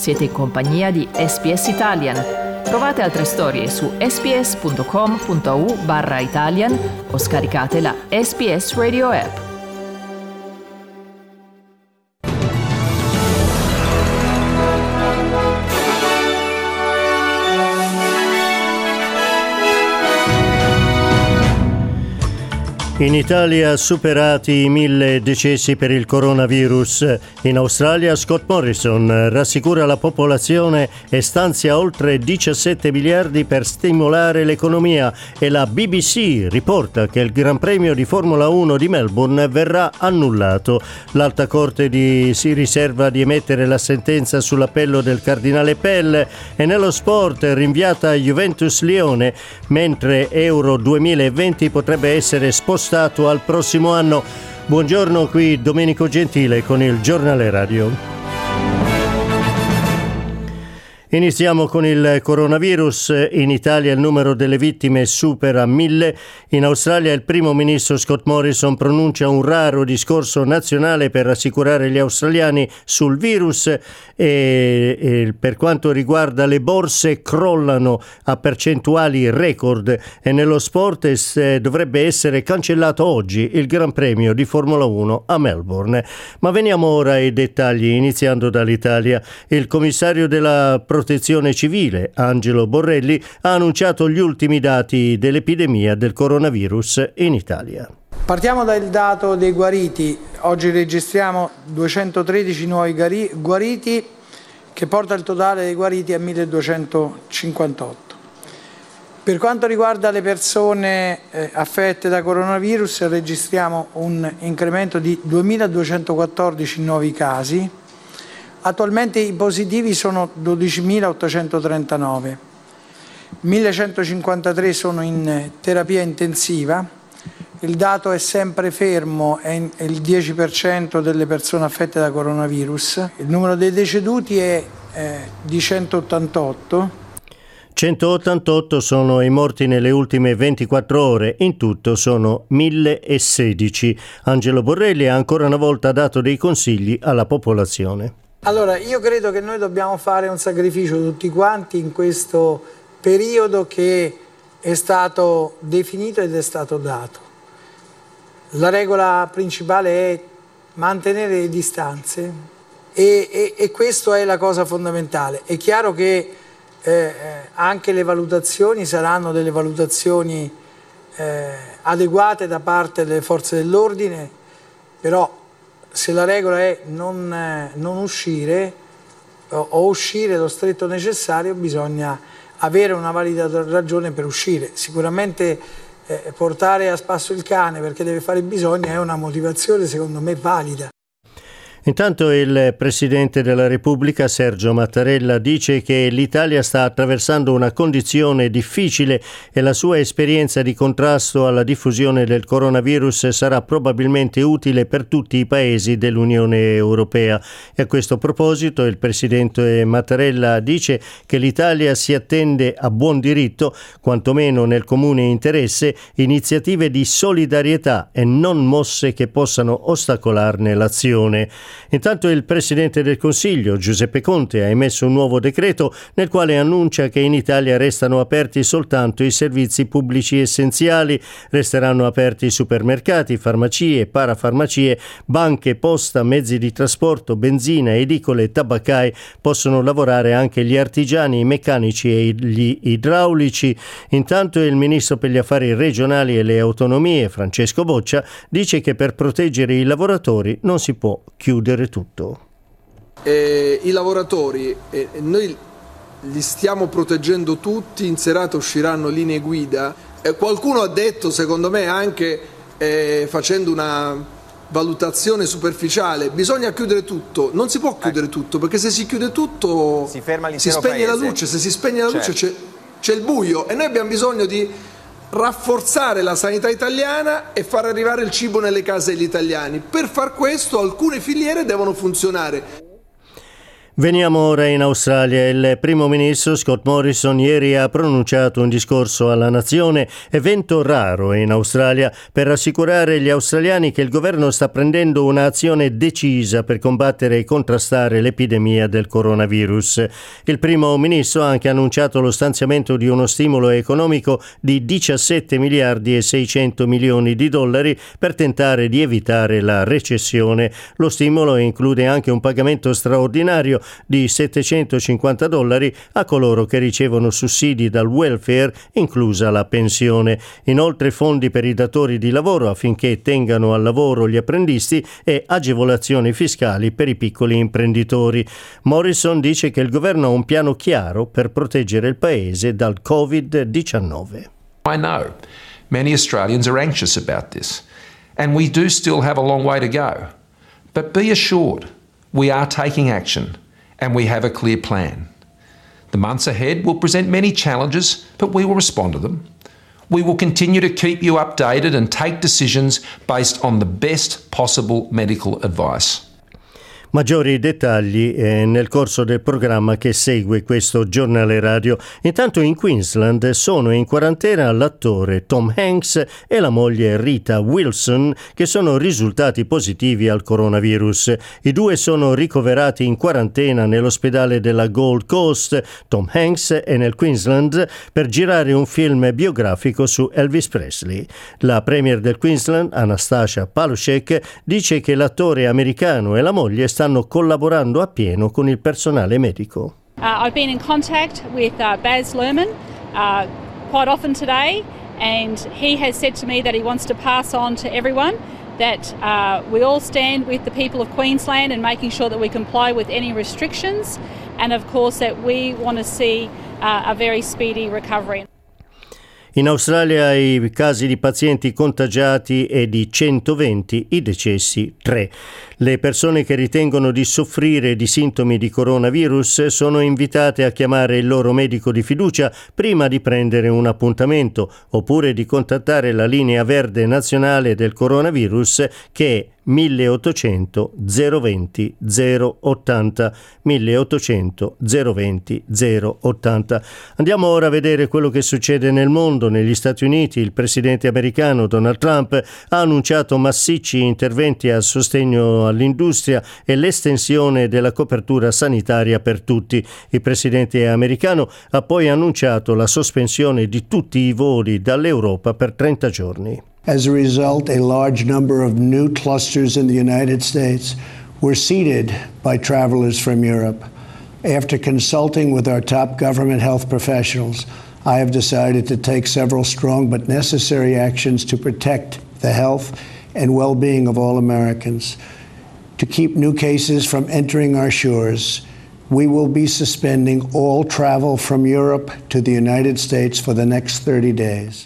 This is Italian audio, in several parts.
Siete in compagnia di SBS Italian. Trovate altre storie su sbs.com.au/Italian o scaricate la SBS Radio app. In Italia superati i 1.000 decessi per il coronavirus. In Australia Scott Morrison rassicura la popolazione e stanzia oltre 17 miliardi per stimolare l'economia, e la BBC riporta che il Gran Premio di Formula 1 di Melbourne verrà annullato. L'Alta Corte si riserva di emettere la sentenza sull'appello del cardinale Pell, e nello sport rinviata Juventus-Lione, mentre Euro 2020 potrebbe essere spostato al prossimo anno. Buongiorno, qui Domenico Gentile con il Giornale Radio. Iniziamo con il coronavirus. In Italia il numero delle vittime supera 1.000. In Australia il primo ministro Scott Morrison pronuncia un raro discorso nazionale per rassicurare gli australiani sul virus, e per quanto riguarda le borse crollano a percentuali record, e nello sport dovrebbe essere cancellato oggi il Gran Premio di Formula 1 a Melbourne. Ma veniamo ora ai dettagli, iniziando dall'Italia. Il commissario della Protezione Civile, Angelo Borrelli, ha annunciato gli ultimi dati dell'epidemia del coronavirus in Italia. Partiamo dal dato dei guariti. Oggi registriamo 213 nuovi guariti, che porta il totale dei guariti a 1258. Per quanto riguarda le persone affette da coronavirus, registriamo un incremento di 2214 nuovi casi. Attualmente i positivi sono 12.839, 1.153 sono in terapia intensiva, il dato è sempre fermo, è il 10% delle persone affette da coronavirus, il numero dei deceduti è di 188. 188 sono i morti nelle ultime 24 ore, in tutto sono 1.016. Angelo Borrelli ha ancora una volta dato dei consigli alla popolazione. Allora, io credo che noi dobbiamo fare un sacrificio tutti quanti in questo periodo che è stato definito ed è stato dato. La regola principale è mantenere le distanze e questo è la cosa fondamentale. È chiaro che anche le valutazioni saranno delle valutazioni adeguate da parte delle forze dell'ordine, però se la regola è non uscire o uscire lo stretto necessario, bisogna avere una valida ragione per uscire. Sicuramente portare a spasso il cane perché deve fare bisogno è una motivazione secondo me valida. Intanto il Presidente della Repubblica, Sergio Mattarella, dice che l'Italia sta attraversando una condizione difficile e la sua esperienza di contrasto alla diffusione del coronavirus sarà probabilmente utile per tutti i paesi dell'Unione Europea. E a questo proposito il Presidente Mattarella dice che l'Italia si attende a buon diritto, quantomeno nel comune interesse, iniziative di solidarietà e non mosse che possano ostacolarne l'azione. Intanto il Presidente del Consiglio, Giuseppe Conte, ha emesso un nuovo decreto nel quale annuncia che in Italia restano aperti soltanto i servizi pubblici essenziali. Resteranno aperti supermercati, farmacie, parafarmacie, banche, posta, mezzi di trasporto, benzina, edicole, tabaccai. Possono lavorare anche gli artigiani, i meccanici e gli idraulici. Intanto il Ministro per gli Affari Regionali e le Autonomie, Francesco Boccia, dice che per proteggere i lavoratori non si può chiudere tutto. I lavoratori, noi li stiamo proteggendo tutti, in serata usciranno linee guida. Qualcuno ha detto, secondo me anche facendo una valutazione superficiale, bisogna chiudere tutto. Non si può chiudere tutto, perché se si chiude tutto si spegne la luce, se si spegne la luce c'è il buio, e noi abbiamo bisogno di rafforzare la sanità italiana e far arrivare il cibo nelle case degli italiani. Per far questo alcune filiere devono funzionare. Veniamo ora in Australia. Il primo ministro Scott Morrison ieri ha pronunciato un discorso alla nazione, evento raro in Australia, per rassicurare gli australiani che il governo sta prendendo un'azione decisa per combattere e contrastare l'epidemia del coronavirus. Il primo ministro ha anche annunciato lo stanziamento di uno stimolo economico di 17 miliardi e 600 milioni di dollari per tentare di evitare la recessione. Lo stimolo include anche un pagamento straordinario di $750 a coloro che ricevono sussidi dal welfare, inclusa la pensione. Inoltre fondi per i datori di lavoro affinché tengano al lavoro gli apprendisti e agevolazioni fiscali per i piccoli imprenditori. Morrison dice che il governo ha un piano chiaro per proteggere il paese dal Covid-19. I know many Australians are anxious about this, and we do still have a long way to go. But be assured, we are taking action. And we have a clear plan. The months ahead will present many challenges, but we will respond to them. We will continue to keep you updated and take decisions based on the best possible medical advice. Maggiori dettagli nel corso del programma che segue questo giornale radio. Intanto in Queensland sono in quarantena l'attore Tom Hanks e la moglie Rita Wilson, che sono risultati positivi al coronavirus. I due sono ricoverati in quarantena nell'ospedale della Gold Coast. Tom Hanks è nel Queensland per girare un film biografico su Elvis Presley. La premier del Queensland, Anastasia Palaszczuk, dice che l'attore americano e la moglie stanno collaborando appieno con il personale medico. I've been in contact with Baz Luhrmann quite often today, and he has said to me that he wants to pass on to everyone that we all stand with the people of Queensland and making sure that we comply with any restrictions, and of course that we want to see a very speedy recovery. In Australia i casi di pazienti contagiati è di 120, i decessi 3. Le persone che ritengono di soffrire di sintomi di coronavirus sono invitate a chiamare il loro medico di fiducia prima di prendere un appuntamento, oppure di contattare la linea verde nazionale del coronavirus, che è 1800 020 080 1800 020 080. Andiamo ora a vedere quello che succede nel mondo. Negli Stati Uniti il presidente americano Donald Trump ha annunciato massicci interventi a sostegno all'industria e l'estensione della copertura sanitaria per tutti. Il presidente americano ha poi annunciato la sospensione di tutti i voli dall'Europa per 30 giorni. As a result, a large number of new clusters in the United States were seeded by travelers from Europe. After consulting with our top government health professionals, I have decided to take several strong but necessary actions to protect the health and well-being of all Americans. To keep new cases from entering our shores, we will be suspending all travel from Europe to the United States for the next 30 days.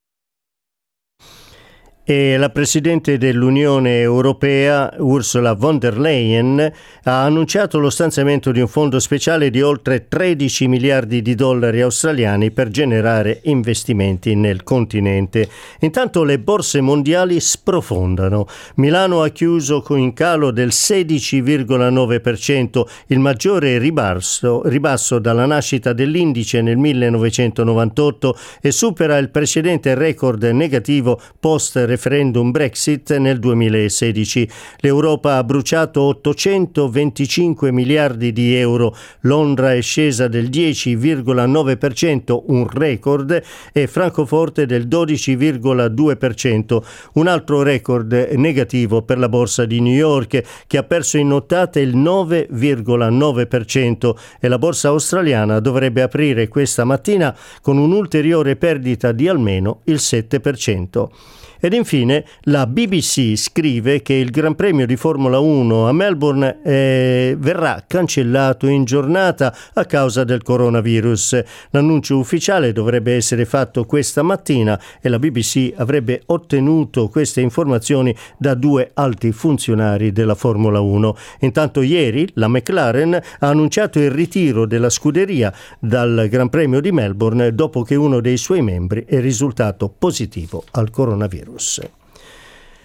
E la Presidente dell'Unione Europea, Ursula von der Leyen, ha annunciato lo stanziamento di un fondo speciale di oltre 13 miliardi di dollari australiani per generare investimenti nel continente. Intanto le borse mondiali sprofondano. Milano ha chiuso con un calo del 16,9%, il maggiore ribasso dalla nascita dell'indice nel 1998, e supera il precedente record negativo post-referendum Brexit nel 2016. L'Europa ha bruciato 825 miliardi di euro, Londra è scesa del 10,9%, un record, e Francoforte del 12,2%, un altro record negativo per la borsa di New York, che ha perso in nottata il 9,9%, e la borsa australiana dovrebbe aprire questa mattina con un'ulteriore perdita di almeno il 7%. Ed infine la BBC scrive che il Gran Premio di Formula 1 a Melbourne verrà cancellato in giornata a causa del coronavirus. L'annuncio ufficiale dovrebbe essere fatto questa mattina e la BBC avrebbe ottenuto queste informazioni da 2 alti funzionari della Formula 1. Intanto ieri la McLaren ha annunciato il ritiro della scuderia dal Gran Premio di Melbourne dopo che uno dei suoi membri è risultato positivo al coronavirus.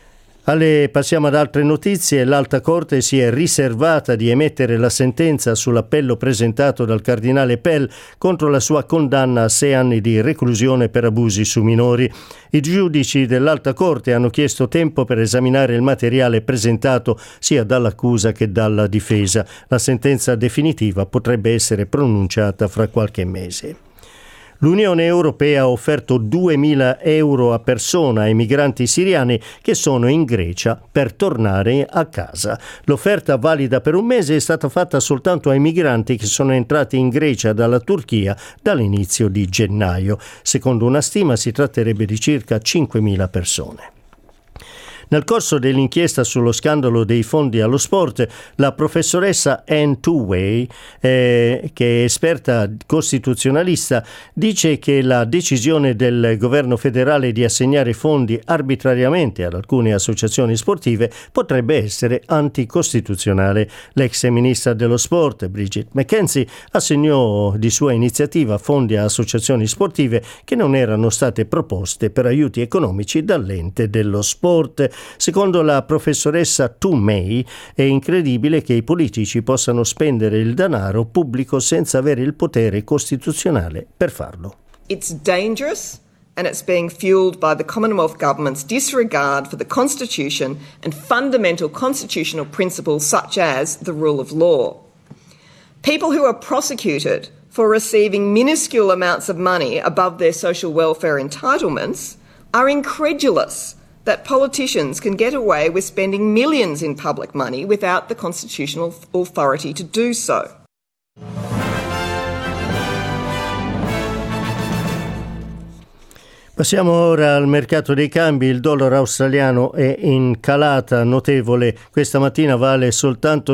Passiamo ad altre notizie. L'Alta Corte si è riservata di emettere la sentenza sull'appello presentato dal cardinale Pell contro la sua condanna a 6 anni di reclusione per abusi su minori. I giudici dell'Alta Corte hanno chiesto tempo per esaminare il materiale presentato sia dall'accusa che dalla difesa. La sentenza definitiva potrebbe essere pronunciata fra qualche mese. L'Unione Europea ha offerto 2.000 euro a persona ai migranti siriani che sono in Grecia per tornare a casa. L'offerta, valida per un mese, è stata fatta soltanto ai migranti che sono entrati in Grecia dalla Turchia dall'inizio di gennaio. Secondo una stima si tratterebbe di circa 5.000 persone. Nel corso dell'inchiesta sullo scandalo dei fondi allo sport, la professoressa Anne Tuway, che è esperta costituzionalista, dice che la decisione del governo federale di assegnare fondi arbitrariamente ad alcune associazioni sportive potrebbe essere anticostituzionale. L'ex ministra dello sport, Bridget McKenzie, assegnò di sua iniziativa fondi a associazioni sportive che non erano state proposte per aiuti economici dall'ente dello sport. Secondo la professoressa Toomey è incredibile che i politici possano spendere il denaro pubblico senza avere il potere costituzionale per farlo. It's dangerous and it's being fueled by the Commonwealth Government's disregard for the Constitution and fundamental constitutional principles such as the rule of law. People who are prosecuted for receiving minuscule amounts of money above their social welfare entitlements are incredulous that politicians can get away with spending millions in public money without the constitutional authority to do so. Passiamo ora al mercato dei cambi. Il dollaro australiano è in calata notevole. Questa mattina vale soltanto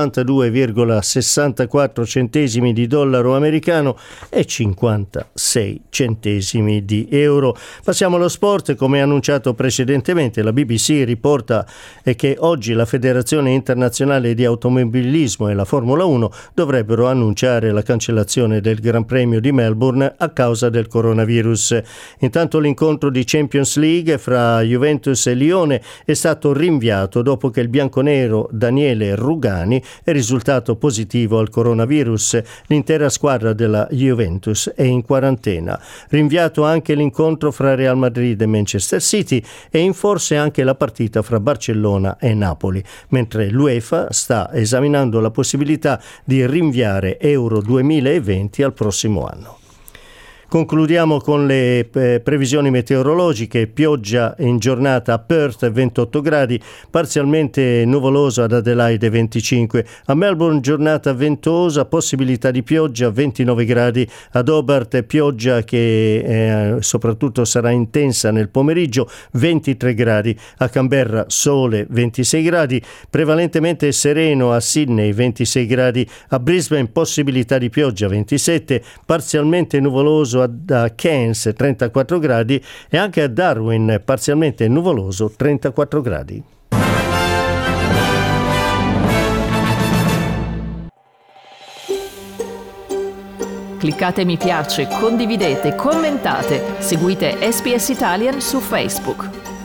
62,64 centesimi di dollaro americano e 56 centesimi di euro. Passiamo allo sport. Come annunciato precedentemente, la BBC riporta che oggi la Federazione Internazionale di Automobilismo e la Formula 1 dovrebbero annunciare la cancellazione del Gran Premio di Melbourne a causa del coronavirus. Intanto l'incontro di Champions League fra Juventus e Lione è stato rinviato dopo che il bianconero Daniele Rugani è risultato positivo al coronavirus. L'intera squadra della Juventus è in quarantena. Rinviato anche l'incontro fra Real Madrid e Manchester City e in forse anche la partita fra Barcellona e Napoli, mentre l'UEFA sta esaminando la possibilità di rinviare Euro 2020 al prossimo anno. Concludiamo con le previsioni meteorologiche. Pioggia in giornata a Perth 28 gradi, parzialmente nuvoloso ad Adelaide 25, a Melbourne giornata ventosa, possibilità di pioggia 29 gradi, ad Hobart pioggia che soprattutto sarà intensa nel pomeriggio 23 gradi, a Canberra sole 26 gradi, prevalentemente sereno a Sydney 26 gradi, a Brisbane possibilità di pioggia 27, parzialmente nuvoloso a Cairns 34 gradi e anche a Darwin parzialmente nuvoloso 34 gradi. Cliccate mi piace, condividete, commentate, seguite SBS Italian su Facebook.